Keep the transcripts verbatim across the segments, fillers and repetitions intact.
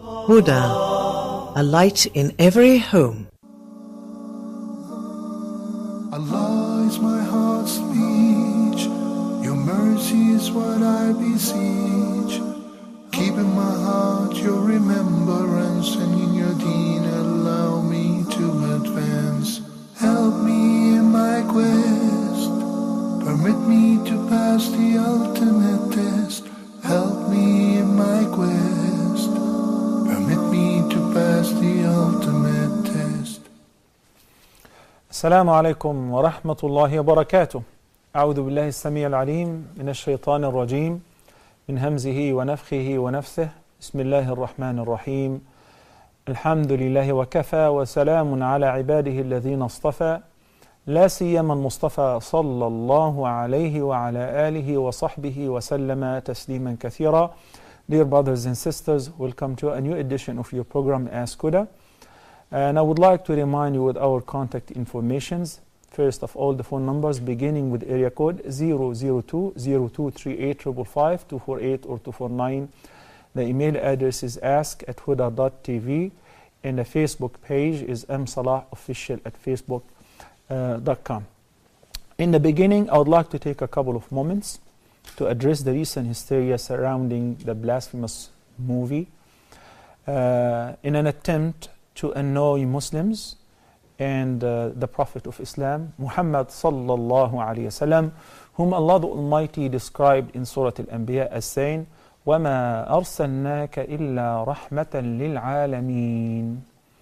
Huda, a light in every home. Allah is my heart's speech, your mercy is what I beseech. Keep in my heart your remembrance, and in your deen allow me to advance. Help me in my quest, permit me to pass the ultimate test. Help me in my quest, permit me to pass the ultimate test. السلام عليكم ورحمة الله وبركاته. أعوذ بالله السميع العليم من الشيطان الرجيم من همزه ونفخه ونفثه. بسم الله الرحمن الرحيم. الحمد لله وكفى وسلام على عباده الذين اصطفى لا سيما المصطفى صلى الله عليه وعلى آله وصحبه وسلم تسليما كثيرا. Dear brothers and sisters, welcome to a new edition of your program Ask Huda. And I would like to remind you with our contact informations. First of all, the phone numbers beginning with area code zero zero two zero two three eight five five five two four eight or two four nine. The email address is ask at huda dot t v, and the Facebook page is msalahofficial at facebook dot com. In the beginning, I would like to take a couple of moments to address the recent hysteria surrounding the blasphemous movie uh, in an attempt to annoy Muslims and uh, the Prophet of Islam, Muhammad sallallahu alayhi wasallam, whom Allah the Almighty described in Surah Al-Anbiya as saying, وَمَا أَرْسَلْنَاكَ إِلَّا رَحْمَةً لِلْعَالَمِينَ.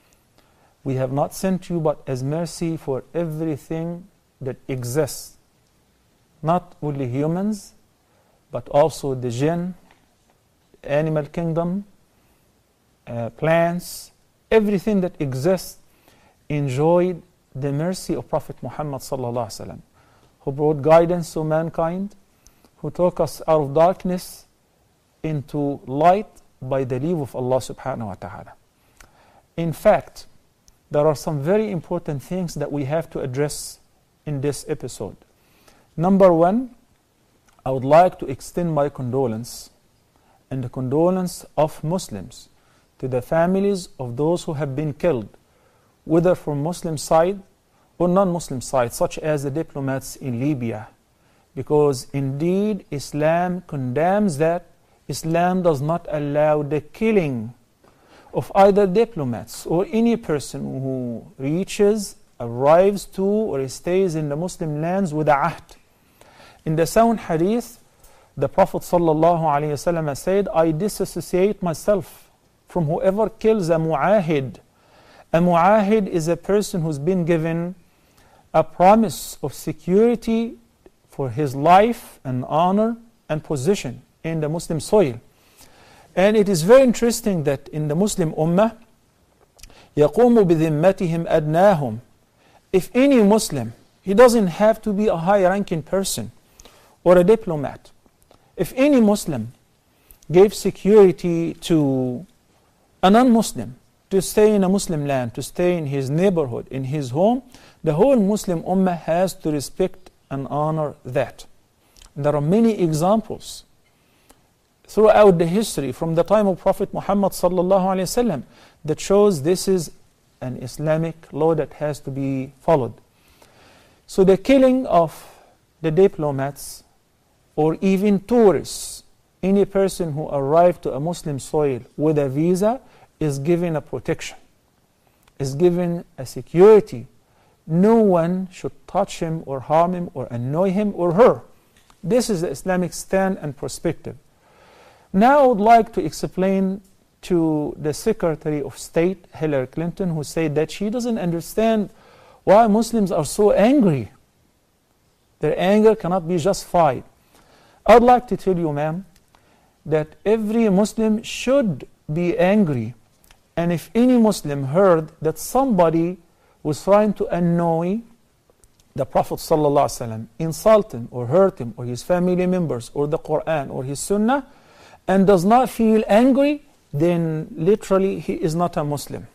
We have not sent you but as mercy for everything that exists, not only humans, but also the jinn, animal kingdom, uh, plants, everything that exists enjoyed the mercy of Prophet Muhammad sallallahu alaihi wasallam, who brought guidance to mankind, who took us out of darkness into light by the leave of Allah subhanahu wa ta'ala. In fact, there are some very important things that we have to address in this episode. Number one, I would like to extend my condolence and the condolence of Muslims to the families of those who have been killed, whether from Muslim side or non-Muslim side, such as the diplomats in Libya. Because indeed Islam condemns that. Islam does not allow the killing of either diplomats or any person who reaches, arrives to, or stays in the Muslim lands with a ahd. In the sound hadith, the Prophet sallallahu alaihi wasallam said, I disassociate myself from whoever kills a mu'ahid. A mu'ahid is a person who's been given a promise of security for his life and honor and position in the Muslim soil. And it is very interesting that in the Muslim Ummah, يَقُومُ بِذِمَّتِهِمْ أَدْنَاهُمْ. If any Muslim, he doesn't have to be a high-ranking person or a diplomat. If any Muslim gave security to a non-Muslim to stay in a Muslim land, to stay in his neighborhood, in his home, the whole Muslim Ummah has to respect and honor that. And there are many examples throughout the history from the time of Prophet Muhammad sallallahu alaihi wasallam that shows this is an Islamic law that has to be followed. So the killing of the diplomats or even tourists, any person who arrived to a Muslim soil with a visa is given a protection, is given a security. No one should touch him or harm him or annoy him or her. This is the Islamic stand and perspective. Now I would like to explain to the Secretary of State, Hillary Clinton, who said that she doesn't understand why Muslims are so angry. Their anger cannot be justified. I would like to tell you, ma'am, that every Muslim should be angry. And if any Muslim heard that somebody was trying to annoy the Prophet ﷺ, insult him or hurt him or his family members or the Quran or his Sunnah, and does not feel angry, then literally he is not a Muslim.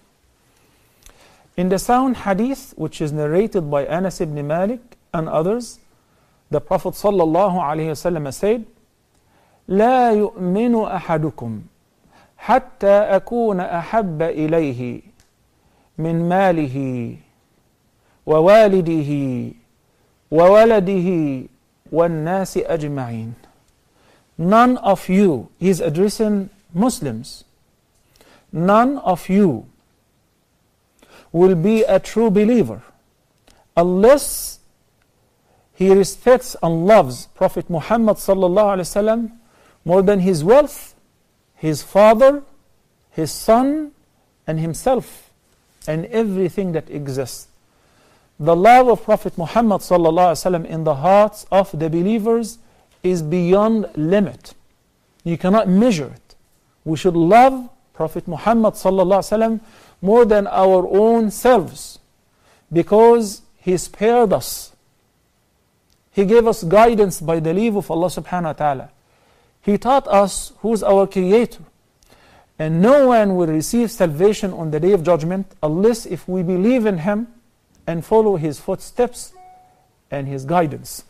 In the sound hadith, which is narrated by Anas ibn Malik and others, the Prophet sallallahu alaihi wasallam said, لا يؤمن أحدكم حتى أكون أحب إليه من ماله ووالده وولده وَالنَّاسِ أَجْمَعِينَ. None of you, he is addressing Muslims, none of you will be a true believer unless he respects and loves Prophet Muhammad sallallahu alaihi wasallam more than his wealth, his father, his son, and himself, and everything that exists. The love of Prophet Muhammad sallallahu alaihi wasallam in the hearts of the believers is beyond limit. You cannot measure it. We should love Prophet Muhammad sallallahu alaihi wasallam more than our own selves, because he spared us. He gave us guidance by the leave of Allah subhanahu wa ta'ala. He taught us who's our creator. And no one will receive salvation on the day of judgment unless if we believe in him and follow his footsteps and his guidance.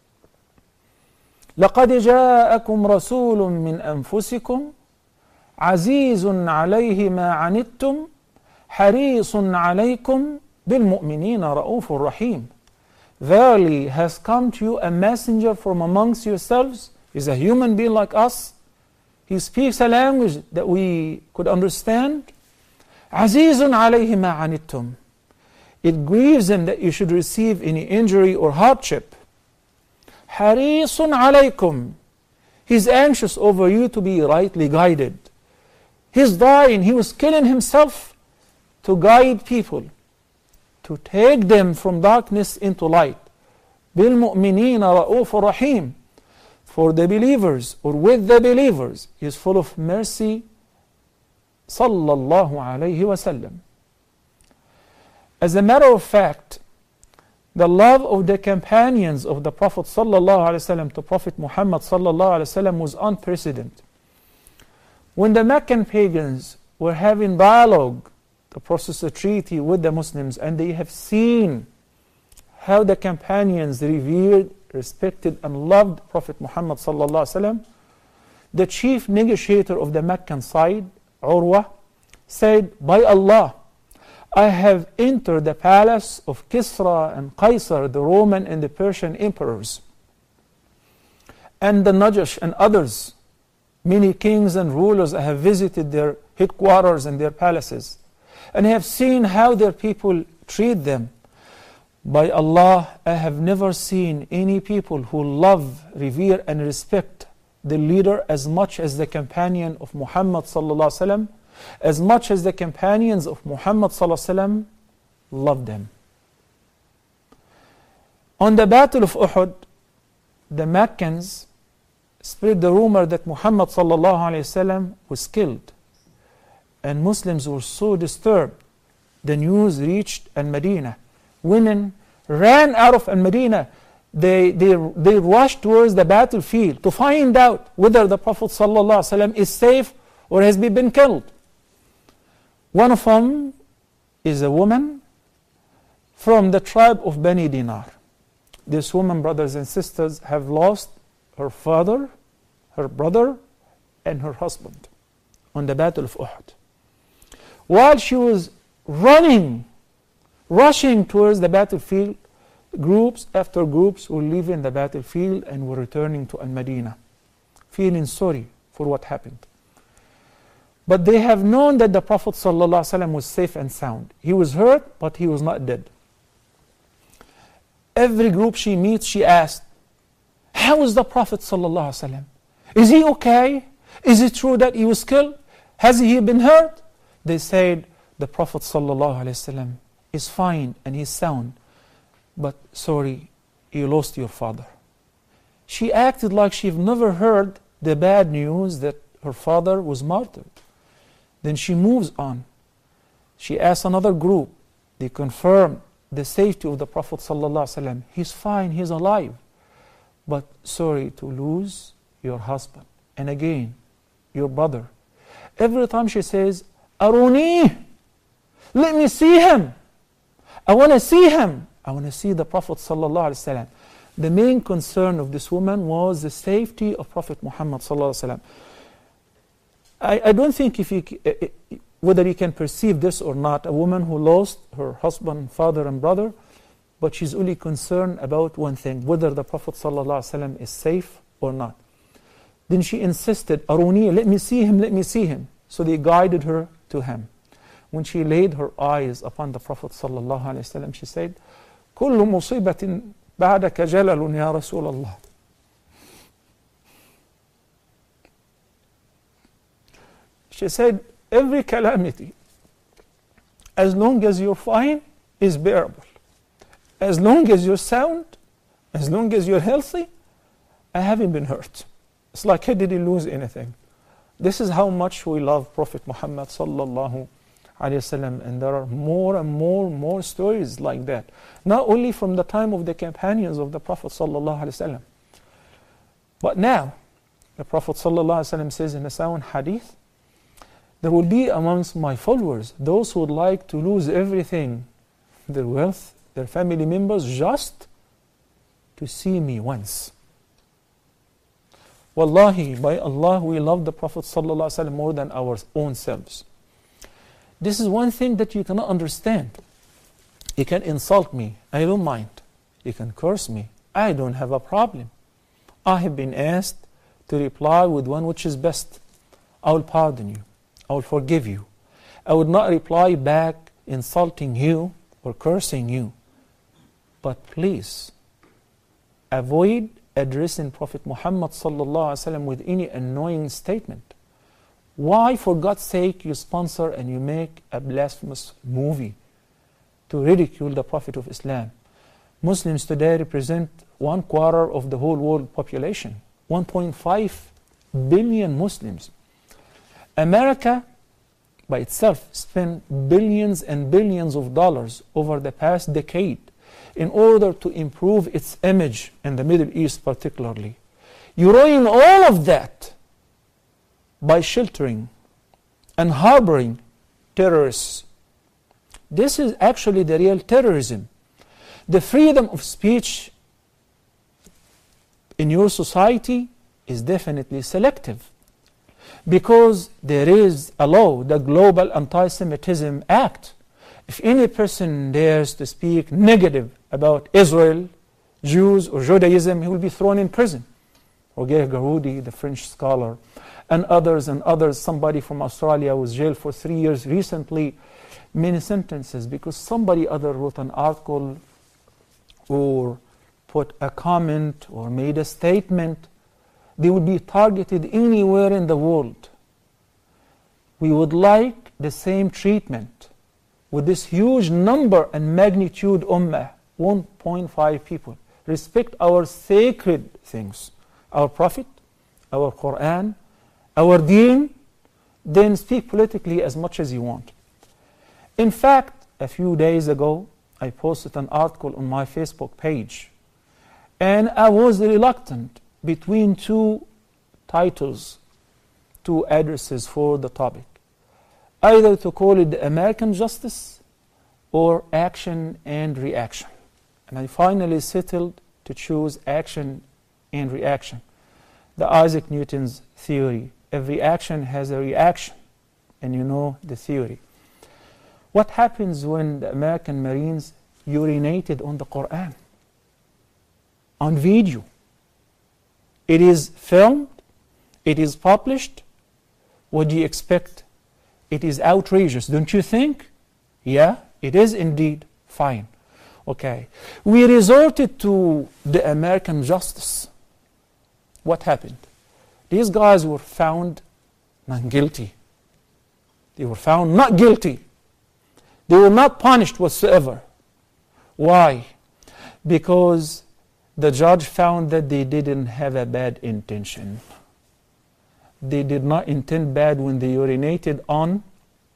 لَقَدْ جَاءَكُمْ رَسُولٌ مِّنْ أَنفُسِكُمْ عَزِيزٌ عَلَيْهِ مَا عَنِتُّمْ حَرِيصٌ عَلَيْكُمْ بِالْمُؤْمِنِينَ رَءُوفٌ رَحِيمٌ. Verily has come to you a messenger from amongst yourselves. He is a human being like us. He speaks a language that we could understand. عَزِيزٌ عَلَيْهِ مَا عَنِتُّمْ. It grieves him that you should receive any injury or hardship. حَرِيصٌ عَلَيْكُمْ. He's anxious over you to be rightly guided. He's dying, he was killing himself to guide people, to take them from darkness into light. بِالْمُؤْمِنِينَ رَءُوفٌ رَحِيمٌ. For the believers, or with the believers, he is full of mercy. Sallallahu alayhi wasallam. As a matter of fact, the love of the companions of the Prophet sallallahu alaihi wasallam to Prophet Muhammad sallallahu alaihi wasallam was unprecedented. When the Meccan pagans were having dialogue to process a treaty with the Muslims, and they have seen how the companions revered, respected, and loved Prophet Muhammad sallallahu alaihi wasallam, the chief negotiator of the Meccan side, Urwa, said, "By Allah, I have entered the palace of Kisra and Qaisar, the Roman and the Persian emperors, and the Najash and others. Many kings and rulers I have visited their headquarters and their palaces, and I have seen how their people treat them. By Allah, I have never seen any people who love, revere, and respect the leader as much as the companion of Muhammad sallallahu alaihi wasallam, as much as the companions of Muhammad sallallahu alaihi wasallam loved them." On the Battle of Uhud, the Meccans spread the rumor that Muhammad sallallahu alaihi wasallam was killed, and Muslims were so disturbed. The news reached Al-Madinah. Women ran out of Al-Madinah. They, they, they rushed towards the battlefield to find out whether the Prophet sallallahu alaihi wasallam is safe or has he been killed. One of them is a woman from the tribe of Bani Dinar. This woman, brothers and sisters, have lost her father, her brother, and her husband on the Battle of Uhud. While she was running, rushing towards the battlefield, groups after groups were leaving the battlefield and were returning to Al-Madinah, feeling sorry for what happened. But they have known that the Prophet ﷺ was safe and sound. He was hurt, but he was not dead. Every group she meets, she asked, "How is the Prophet ﷺ? Is he okay? Is it true that he was killed? Has he been hurt?" They said, "The Prophet ﷺ is fine and he's sound. But sorry, you lost your father." She acted like she'd never heard the bad news that her father was martyred. Then she moves on. She asks another group. They confirm the safety of the Prophet ﷺ. He's fine, he's alive. But sorry to lose your husband. And again, your brother. Every time she says, "Aruni, let me see him. I want to see him. I want to see the Prophet ﷺ." The main concern of this woman was the safety of Prophet Muhammad ﷺ. I, I don't think if you, uh, whether you can perceive this or not, a woman who lost her husband, father, and brother, but she's only concerned about one thing, whether the Prophet ﷺ is safe or not. Then she insisted, Aruni, let me see him, let me see him. So they guided her to him. When she laid her eyes upon the Prophet ﷺ, she said, كل مصيبة بعدك جلل يا رسول الله. She said, every calamity, as long as you're fine, is bearable. As long as you're sound, as long as you're healthy, I haven't been hurt. It's like I didn't lose anything. This is how much we love Prophet Muhammad sallallahu alayhi wasallam, and there are more and more and more stories like that. Not only from the time of the companions of the Prophet sallallahu alayhi wasallam, but now the Prophet sallallahu alayhi wasallam says in a sound hadith, there will be amongst my followers those who would like to lose everything, their wealth, their family members, just to see me once. Wallahi, by Allah, we love the Prophet ﷺ more than our own selves. This is one thing that you cannot understand. You can insult me, I don't mind. You can curse me, I don't have a problem. I have been asked to reply with one which is best. I will pardon you. I will forgive you. I would not reply back insulting you or cursing you. But please, avoid addressing Prophet Muhammad sallallahu alaihi wasallam with any annoying statement. Why, for God's sake, you sponsor and you make a blasphemous movie to ridicule the Prophet of Islam? Muslims today represent one quarter of the whole world population, one point five billion Muslims. America by itself spent billions and billions of dollars over the past decade in order to improve its image in the Middle East particularly. You ruin all of that by sheltering and harboring terrorists. This is actually the real terrorism. The freedom of speech in your society is definitely selective, because there is a law, the Global Anti-Semitism Act. If any person dares to speak negative about Israel, Jews, or Judaism, he will be thrown in prison. Roger Garoudi, the French scholar, and others and others, somebody from Australia was jailed for three years recently, many sentences, because somebody other wrote an article or put a comment or made a statement. They would be targeted anywhere in the world. We would like the same treatment with this huge number and magnitude ummah, one point five people. Respect our sacred things, our Prophet, our Quran, our deen, then speak politically as much as you want. In fact, a few days ago, I posted an article on my Facebook page, and I was reluctant between two titles, two addresses for the topic. Either to call it the American Justice or Action and Reaction. And I finally settled to choose Action and Reaction. The Isaac Newton's theory. Every action has a reaction, and you know the theory. What happens when the American Marines urinated on the Quran? On video. It is filmed, it is published. What do you expect? It is outrageous, don't you think? Yeah, it is indeed. Fine. Okay. We resorted to the American justice. What happened? These guys were found not guilty. They were found not guilty. They were not punished whatsoever. Why? Because the judge found that they didn't have a bad intention. They did not intend bad when they urinated on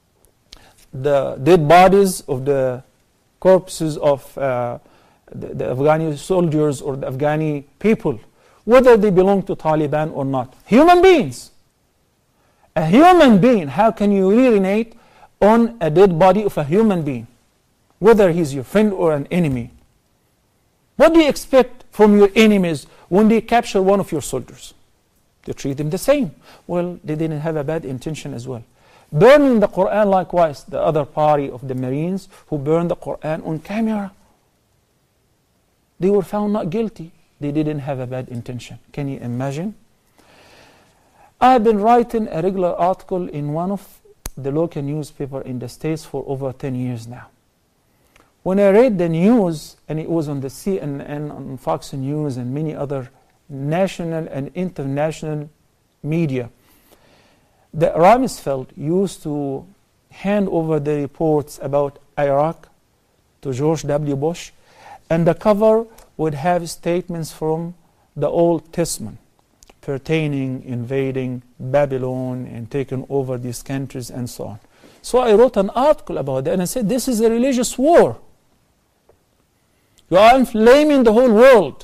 the dead bodies of the corpses of uh, the, the Afghani soldiers or the Afghani people, whether they belong to Taliban or not. Human beings. A human being, how can you urinate on a dead body of a human being, whether he's your friend or an enemy? What do you expect from your enemies when they capture one of your soldiers? to treat them the same. Well, they didn't have a bad intention as well. Burning the Quran likewise, the other party of the Marines who burned the Quran on camera. They were found not guilty. They didn't have a bad intention. Can you imagine? I have been writing a regular article in one of the local newspaper in the States for over ten years now. When I read the news, and it was on the C N N, on Fox News, and many other national and international media, that Rumsfeld used to hand over the reports about Iraq to George W. Bush, and the cover would have statements from the Old Testament pertaining invading Babylon and taking over these countries and so on. So I wrote an article about that and I said, this is a religious war. You are inflaming the whole world.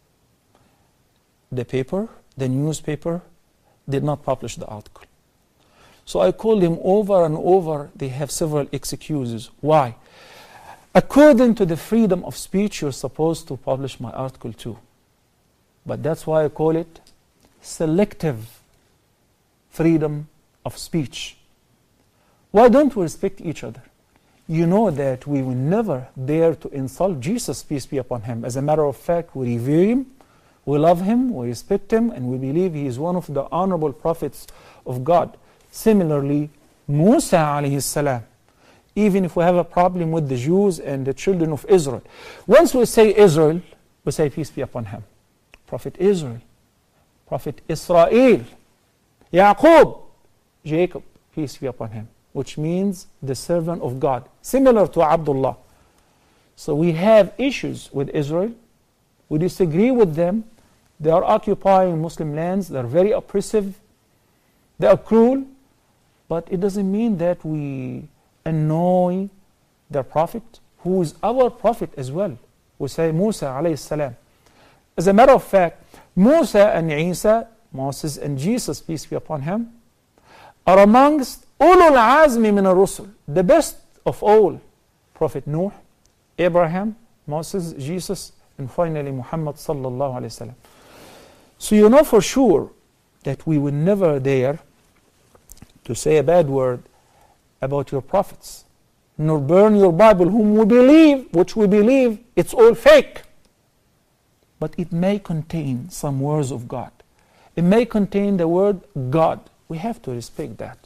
The paper, the newspaper, did not publish the article. So I called them over and over. They have several excuses. Why? According to the freedom of speech, you're supposed to publish my article too. But that's why I call it selective freedom of speech. Why don't we respect each other? You know that we will never dare to insult Jesus, peace be upon him. As a matter of fact, we revere him, we love him, we respect him, and we believe he is one of the honorable prophets of God. Similarly, Musa alayhi salam, even if we have a problem with the Jews and the children of Israel, once we say Israel, we say peace be upon him. Prophet Israel, Prophet Israel, Yaqub, Jacob, peace be upon him, which means the servant of God, similar to Abdullah. So we have issues with Israel. We disagree with them. They are occupying Muslim lands. They are very oppressive. They are cruel. But it doesn't mean that we annoy their prophet, who is our prophet as well. We say Musa alayhi salam. As a matter of fact, Musa and Isa, Moses and Jesus, peace be upon him, are amongst ulul azmi min ar-rusul, the best of all. Prophet Nuh, Abraham, Moses, Jesus, and finally Muhammad sallallahu alayhi wa sallam. So you know for sure that we will never dare to say a bad word about your prophets, nor burn your Bible, whom we believe, which we believe, it's all fake. But it may contain some words of God. It may contain the word God. We have to respect that.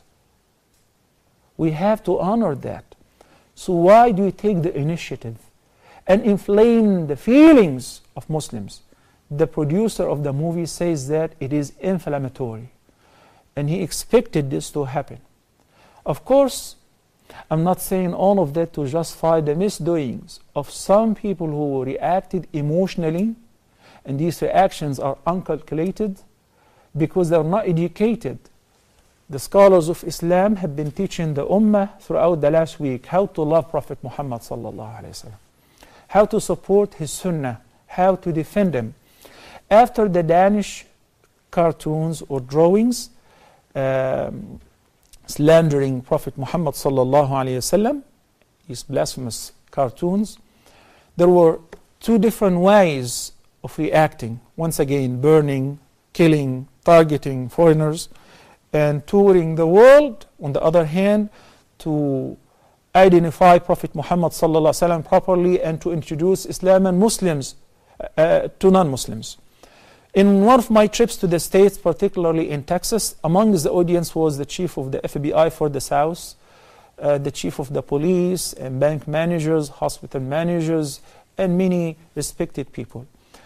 We have to honor that. So why do we take the initiative and inflame the feelings of Muslims? The producer of the movie says that it is inflammatory, and he expected this to happen. Of course, I'm not saying all of that to justify the misdoings of some people who reacted emotionally, and these reactions are uncalculated because they're not educated. The scholars of Islam have been teaching the Ummah throughout the last week how to love Prophet Muhammad sallallahu alaihi wasallam, how to support his sunnah, how to defend him. After the Danish cartoons or drawings um, slandering Prophet Muhammad sallallahu alaihi wasallam, these blasphemous cartoons, there were two different ways of reacting. Once again, burning, killing, targeting foreigners, and touring the world, on the other hand, to identify Prophet Muhammad sallallahu alaihi wasallam properly and to introduce Islam and Muslims uh, to non-Muslims. In one of my trips to the States, particularly in Texas, amongst the audience was the chief of the F B I for the South, uh, the chief of the police, and bank managers, hospital managers, and many respected people.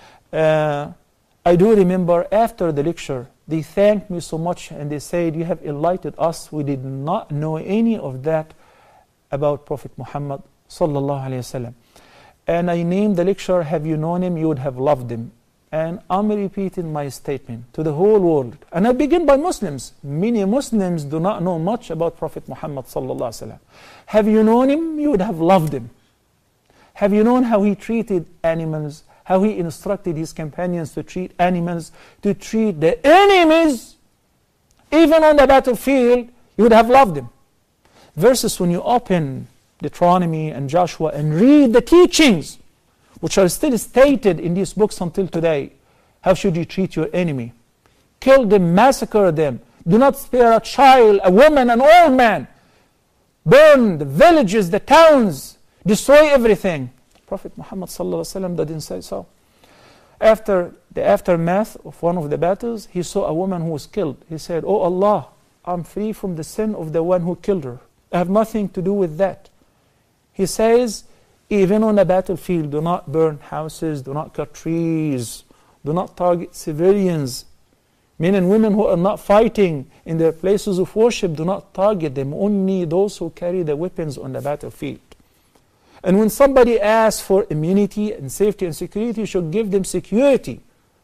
Uh, I do remember after the lecture, they thanked me so much and they said, you have enlightened us. We did not know any of that about Prophet Muhammad sallallahu alaihi wasallam. And I named the lecture, have you known him, you would have loved him. And I'm repeating my statement to the whole world. And I begin by Muslims. Many Muslims do not know much about Prophet Muhammad sallallahu alaihi wasallam. Have you known him, you would have loved him. Have you known how he treated animals, how he instructed his companions to treat animals, to treat the enemies, even on the battlefield, you would have loved him. Versus when you open Deuteronomy and Joshua and read the teachings, which are still stated in these books until today. How should you treat your enemy? kill them, massacre them. Do not spare a child, a woman, an old man. Burn the villages, the towns, destroy everything. Prophet Muhammad sallallahu alaihi wasallam didn't say so. After the aftermath of one of the battles, he saw a woman who was killed. He said, "Oh Allah, I'm free from the sin of the one who killed her. I have nothing to do with that." He says, even on the battlefield, do not burn houses, do not cut trees, do not target civilians. Men and women who are not fighting in their places of worship, do not target them. Only those who carry the weapons on the battlefield. And when somebody asks for immunity and safety and security, you should give them security.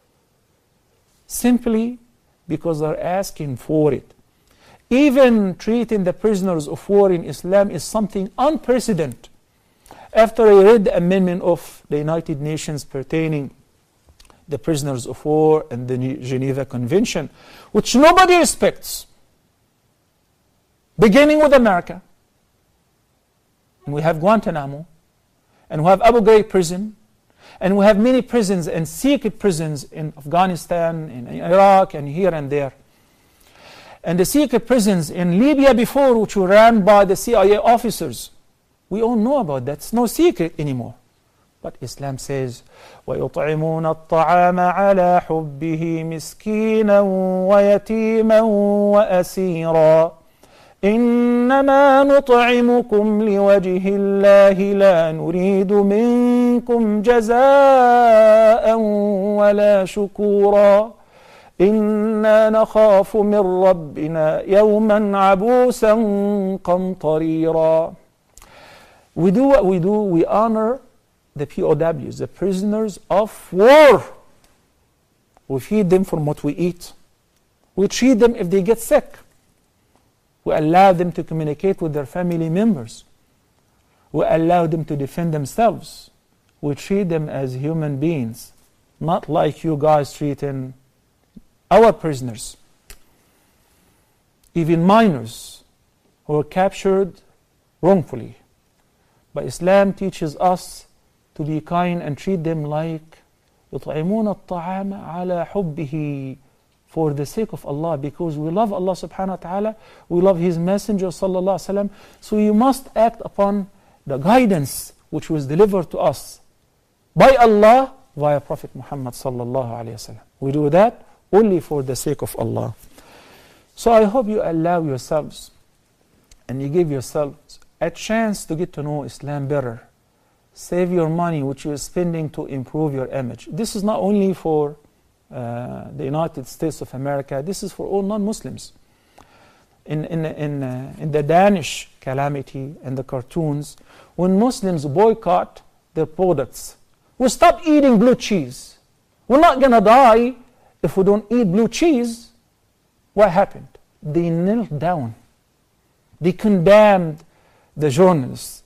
Simply because they're asking for it. Even treating the prisoners of war in Islam is something unprecedented. After I read the amendment of the United Nations pertaining the prisoners of war and the Geneva Convention, which nobody respects, beginning with America, and we have Guantanamo, and we have Abu Ghraib prison, and we have many prisons and secret prisons in Afghanistan, in Iraq, and here and there. And the secret prisons in Libya before, which were run by the C I A officers. We all know about that. It's no secret anymore. But Islam says, وَيُطْعِمُونَ الطَّعَامَ عَلَى حُبِّهِ مِسْكِينًا وَيَتِيمًا وَأَسِيرًا إِنَّمَا نُطْعِمُكُمْ لِوَجْهِ اللَّهِ لَا نُرِيدُ مِنكُمْ جَزَاءً وَلَا شُكُورًا إِنَّا نَخَافُ مِنْ رَبِّنَا يَوْمًا عَبُوسًا قَمْطَرِيرًا. We do what we do, we honor the P O Ws, the prisoners of war. We feed them from what we eat. We treat them if they get sick. We allow them to communicate with their family members. We allow them to defend themselves. We treat them as human beings, not like you guys treating our prisoners. Even minors who were captured wrongfully. But Islam teaches us to be kind and treat them like يُطْعِمُونَ الطَّعَامَ عَلَى حُبِّهِ, for the sake of Allah, because we love Allah subhanahu wa ta'ala, we love His Messenger sallallahu alaihi wasallam. So you must act upon the guidance which was delivered to us by Allah via Prophet Muhammad sallallahu alaihi wasallam. We do that only for the sake of Allah. So I hope you allow yourselves and you give yourselves a chance to get to know Islam better. Save your money which you're spending to improve your image. This is not only for uh, the United States of America, this is for all non-Muslims. In, in, in, uh, in the Danish calamity and the cartoons, when Muslims boycott their products, we stop eating blue cheese. We're not going to die if we don't eat blue cheese. What happened? They knelt down. They condemned the journalists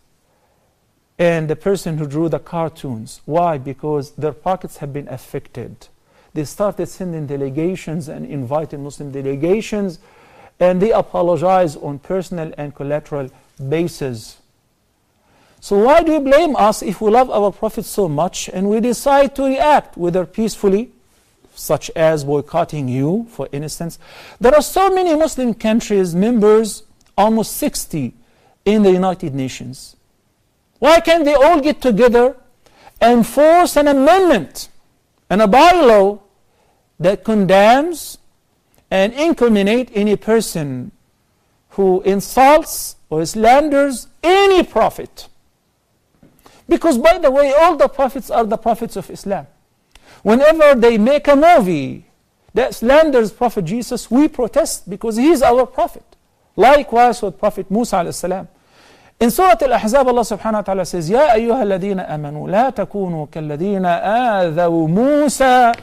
and the person who drew the cartoons. Why? Because their pockets have been affected. They started sending delegations and inviting Muslim delegations, and they apologize on personal and collateral basis. So why do you blame us if we love our Prophet so much and we decide to react, whether peacefully, such as boycotting you, for instance? There are so many Muslim countries, members, almost sixty, in the United Nations. Why can't they all get together and force an amendment and a bylaw that condemns and incriminates any person who insults or slanders any prophet? Because, by the way, all the prophets are the prophets of Islam. Whenever they make a movie that slanders Prophet Jesus, we protest because he is our prophet. Likewise with Prophet Musa alayhi salam. In Surah Al-Ahzab, Allah subhanahu wa ta'ala says, يَا أَيُّهَا الَّذِينَ آمَنُوا لَا تَكُونُوا كَالَّذِينَ آذَوْا مُوسَى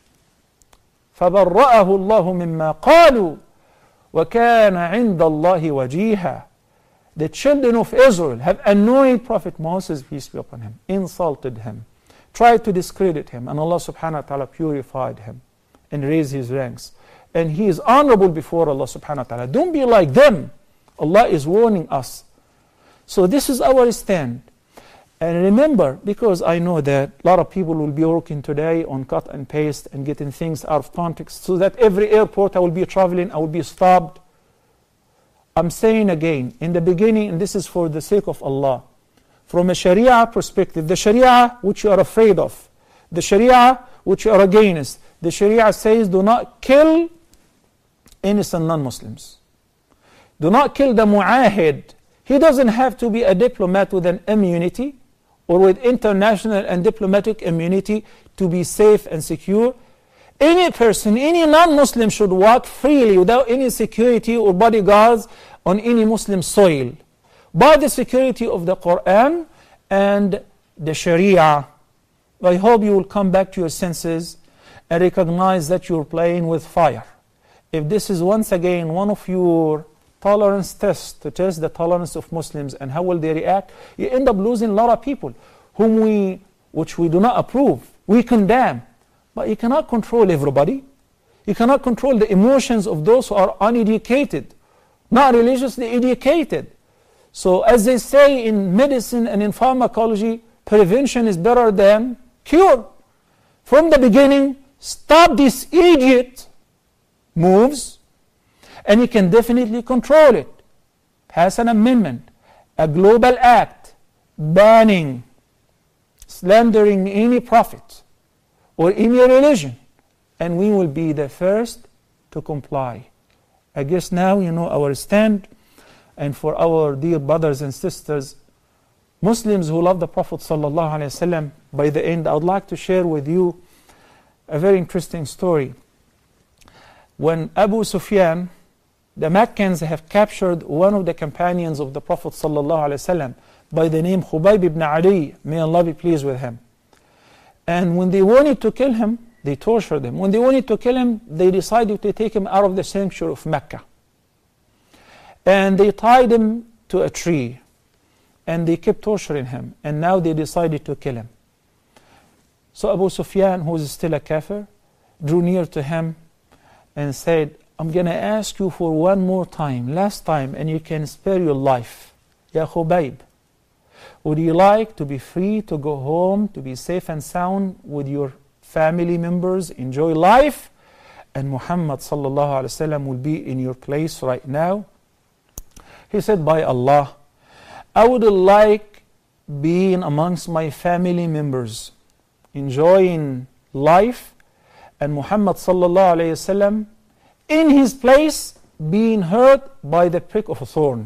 فَبَرَّأَهُ اللَّهُ مِمَّا قَالُوا وَكَانَ عِنْدَ اللَّهِ وَجِيهًا. The children of Israel have annoyed Prophet Moses, peace be upon him, insulted him, tried to discredit him, and Allah subhanahu wa ta'ala purified him and raised his ranks. And he is honorable before Allah subhanahu wa ta'ala. Don't be like them. Allah is warning us. So this is our stand. And remember, because I know that a lot of people will be working today on cut and paste and getting things out of context, so that every airport I will be traveling, I will be stopped. I'm saying again, in the beginning, and this is for the sake of Allah, from a Sharia perspective, the Sharia which you are afraid of, the Sharia which you are against, the Sharia says do not kill innocent non-Muslims. Do not kill the mu'ahid. He doesn't have to be a diplomat with an immunity or with international and diplomatic immunity to be safe and secure. Any person, any non-Muslim should walk freely without any security or bodyguards on any Muslim soil, by the security of the Quran and the Sharia. I hope you will come back to your senses and recognize that you're playing with fire. If this is once again one of your tolerance tests to test the tolerance of Muslims and how will they react, you end up losing a lot of people whom we, which we do not approve, we condemn. But you cannot control everybody. You cannot control the emotions of those who are uneducated, not religiously educated. So as they say in medicine and in pharmacology, prevention is better than cure. From the beginning, stop this idiot moves, and you can definitely control it. Pass an amendment, a global act, banning slandering any prophet or any religion, and we will be the first to comply. I guess now you know our stand. And for our dear brothers and sisters, Muslims who love the Prophet sallallahu alaihi wasallam, by the end, I would like to share with you a very interesting story. When Abu Sufyan, the Meccans have captured one of the companions of the Prophet sallallahu alaihi wasallam by the name Khubayb ibn Adi, may Allah be pleased with him. And when they wanted to kill him, they tortured him. When they wanted to kill him, they decided to take him out of the sanctuary of Mecca. And they tied him to a tree. And they kept torturing him. And now they decided to kill him. So Abu Sufyan, who is still a kafir, drew near to him and said, I'm going to ask you for one more time, last time, and you can spare your life. Ya Khubayb, would you like to be free to go home, to be safe and sound with your family members, enjoy life, and Muhammad sallallahu alaihi wasallam will be in your place right now? He said, by Allah, I would like being amongst my family members, enjoying life, and Muhammad sallallahu alaihi wasallam in his place being hurt by the prick of a thorn.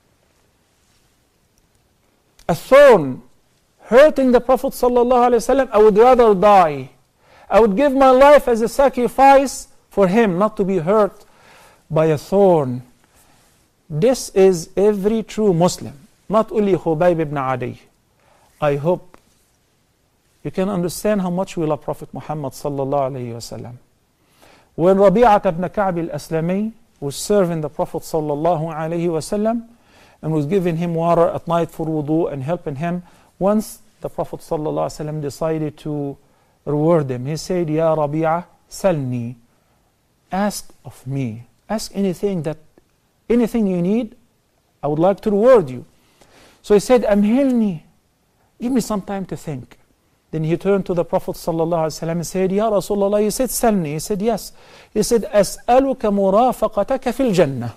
A thorn hurting the Prophet sallallahu alaihi wasallam, I would rather die. I would give my life as a sacrifice for him, not to be hurt by a thorn. This is every true Muslim, not only Khubayb ibn Adi. I hope you can understand how much we love Prophet Muhammad sallallahu alaihi wasallam. When Rabi'at ibn Ka'b al-Aslami was serving the Prophet sallallahu alaihi wasallam and was giving him water at night for wudu and helping him, once the Prophet sallallahu alaihi wasallam decided to reward him. He said, Ya Rabi'a, salni, ask of me, ask anything that anything you need, I would like to reward you. So he said, Amhilni, give me some time to think. Then he turned to the Prophet ﷺ and said, Ya Rasulullah, you said, Salni. He said, yes. He said, As'aluka murafaqataka fil jannah.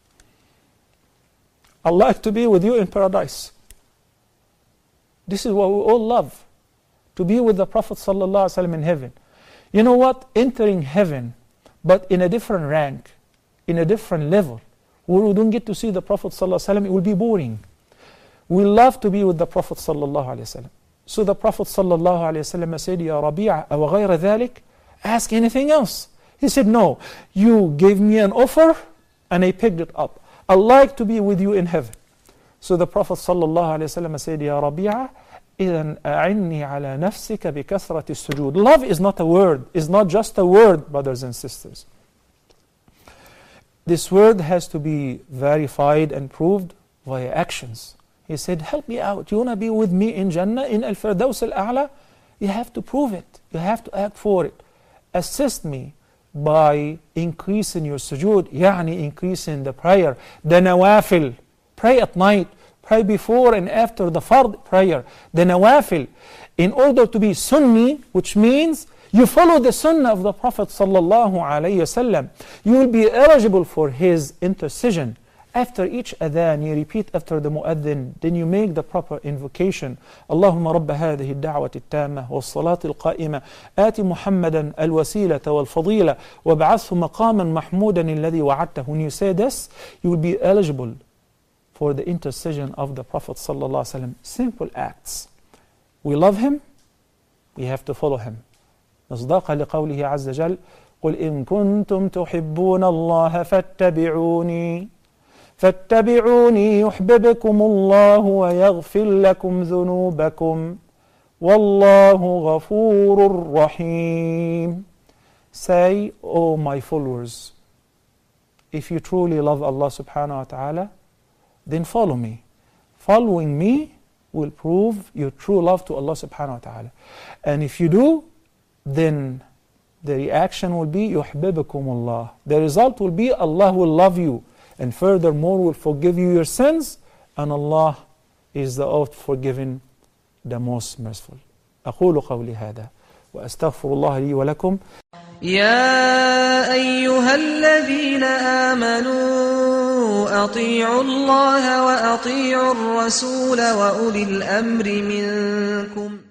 I'd like to be with you in paradise. This is what we all love, to be with the Prophet ﷺ in heaven. You know what? Entering heaven, but in a different rank, in a different level, where we don't get to see the Prophet ﷺ, it will be boring. We love to be with the Prophet ﷺ. So the Prophet ﷺ said, Ya Rabi'a, aw ghayra dhalik, ask anything else. He said, no, you gave me an offer and I picked it up. I'd like to be with you in heaven. So the Prophet ﷺ said, Ya Rabi'a, إِذَنْ أَعِنِّي عَلَى نَفْسِكَ بِكَثْرَةِ السُّجُودِ. Love is not a word, is not just a word, brothers and sisters. This word has to be verified and proved via actions. He said, help me out. You want to be with me in Jannah, in Al-Firdaus Al-A'la? You have to prove it. You have to act for it. Assist me by increasing your sujood, يعني increasing the prayer, the nawafil. Pray at night, pray before and after the fard prayer, the nawafil, in order to be Sunni, which means you follow the sunnah of the Prophet sallallahu alayhi wasallam, you will be eligible for his intercession. After each adhan, you repeat after the muaddin, then you make the proper invocation. Allahumma rabba hadhihi ad-da'wati at-tamma was-salati al-qa'ima ati Muhammadan al-wasilata wal-fadila wab'athhu maqaman mahmudan alladhi wa'adtahu. When you say this, you will be eligible for the intercession of the Prophet sallallahu alayhi wasallam. Simple acts. We love him, we have to follow him. مصداقا لقوله عز وجل قل إن كنتم تحبون الله فاتبعوني فاتبعوني يحببكم الله ويغفر لكم ذنوبكم والله غفور رحيم. Say, O my followers, if you truly love Allah subhanahu wa ta'ala, then follow me. Following me will prove your true love to Allah subhanahu wa ta'ala. And if you do, then the reaction will be يُحْبِبُكُمُ اللَّهِ. The result will be Allah will love you, and furthermore will forgive you your sins, and Allah is the oft forgiving, the most merciful. أقول قولي هذا وأستغفر الله لي ولكم. يا أيها الذين آمنوا أطيعوا الله وأطيعوا الرسول وأولي الأمر منكم